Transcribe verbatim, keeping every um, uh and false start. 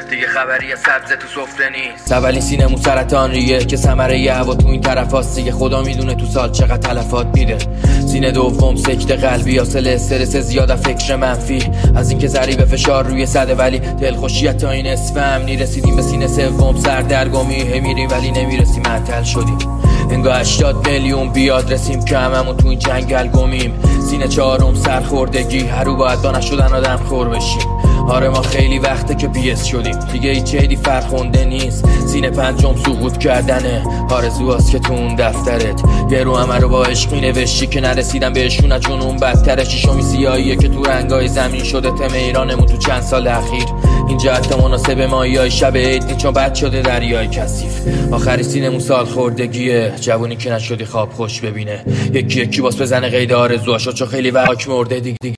دیگه خبری از سبزه تو سفره نیست. اولین سینمون سرطان ریه که ثمره یه هوا تو این طرف هاست دیگه. خدا میدونه تو سال چقدر تلفات میده. سینه دوم سکته قلبی، حاصل استرس زیاد، فکر منفی از اینکه ضریب فشار روی صده، ولی دلخوشیت تا این اسفم رسیدیم به سینه سوم. سردرگمی میریم ولی نمیرسیم، معطل شدیم. انگار هشتاد میلیون بیاد رسیم که هممون تو این جنگل گمیم. سینه چهارم سرخوردگی، هر رو باید با نشدن آدم خور بشیم. آره ما خیلی وقته که بیس شدیم، دیگه هیچ عیدی فرخونده نیست. سینه پنجم سقوط کردنه، آرزوهاست که تو اون دفترت یه رو همه رو با عشقی نوشتی که نرسیدم بهشون، از جنون بدتره. شیشمی سیاهیه که تو رنگای زمین شده تم ایرانمون تو چند سال اخیر. اینجا حتی مناسب ماهیای شب عید نیست چون بد شده دریای کثیف. آخری سینمون سال خوردگیه، جوونی که نشدی خواب خوش ببینه. یکی یکی باز بزنه قید آرزوهاشو چون خیلی وقت مرده دیگه.